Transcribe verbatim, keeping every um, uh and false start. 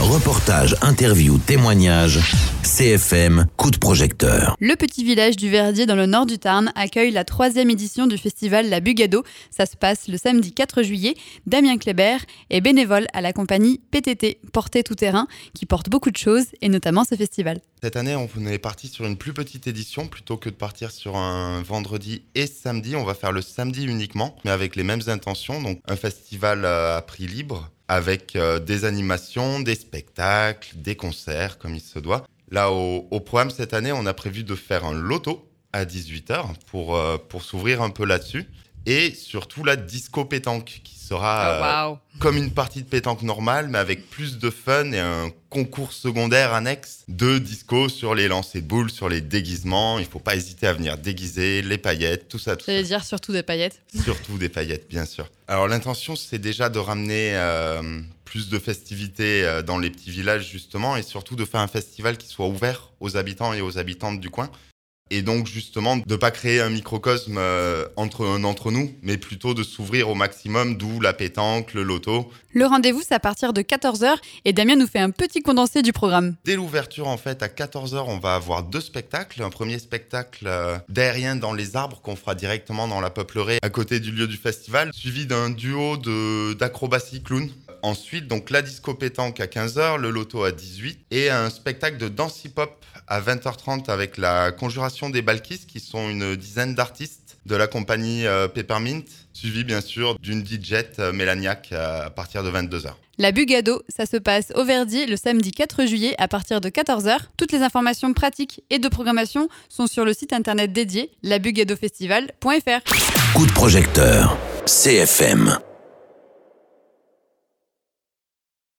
Reportages, interviews, témoignages. C F M, coup de projecteur. Le petit village du Verdier dans le nord du Tarn accueille la troisième édition du festival La Bugado. Ça se passe le samedi quatre juillet. Damien Kléber est bénévole à la compagnie P T T, Portée Tout Terrain, qui porte beaucoup de choses et notamment ce festival. Cette année, on est parti sur une plus petite édition plutôt que de partir sur un vendredi et samedi. On va faire le samedi uniquement, mais avec les mêmes intentions. Donc un festival à prix libre avec des animations, des spectacles, des concerts comme il se doit. Là, au, au programme cette année, on a prévu de faire un loto à dix-huit heures pour, euh, pour s'ouvrir un peu là-dessus. Et surtout la disco pétanque qui sera oh, wow. euh, comme une partie de pétanque normale, mais avec plus de fun et un concours secondaire annexe de disco sur les lancers de boules, sur les déguisements. Il ne faut pas hésiter à venir déguiser, les paillettes, tout ça. Tout J'allais ça. dire surtout des paillettes. Surtout des paillettes, bien sûr. Alors l'intention, c'est déjà de ramener euh, plus de festivités euh, dans les petits villages, justement, et surtout de faire un festival qui soit ouvert aux habitants et aux habitantes du coin. Et donc, justement, de ne pas créer un microcosme euh, entre, entre nous, mais plutôt de s'ouvrir au maximum, d'où la pétanque, le loto. Le rendez-vous, c'est à partir de quatorze heures et Damien nous fait un petit condensé du programme. Dès l'ouverture, en fait, à quatorze heures, on va avoir deux spectacles. Un premier spectacle euh, d'aérien dans les arbres qu'on fera directement dans la Peuplerée, à côté du lieu du festival, suivi d'un duo de, d'acrobatie clown. Ensuite, donc la disco pétanque à quinze heures, le loto à dix-huit et un spectacle de danse hip-hop à vingt heures trente avec la Conjuration des Balkis, qui sont une dizaine d'artistes de la compagnie euh, Peppermint, suivi bien sûr d'une D J euh, Mélaniac euh, à partir de vingt-deux heures. La Bugado, ça se passe au Verdier le samedi quatre juillet à partir de quatorze heures. Toutes les informations pratiques et de programmation sont sur le site internet dédié la bugado festival point f r. Coup de projecteur. C F M.